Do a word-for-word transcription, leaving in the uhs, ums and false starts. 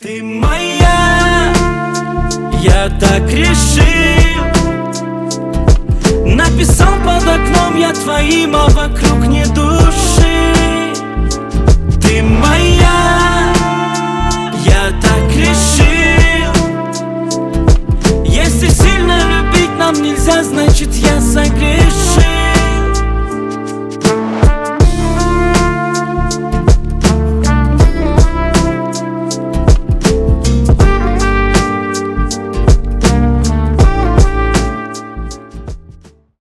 Ты моя, я так решил. Написал под окном я твоим, а вокруг ни души. Ты моя, я так решил. Если сильно любить нам нельзя, значит я согрел.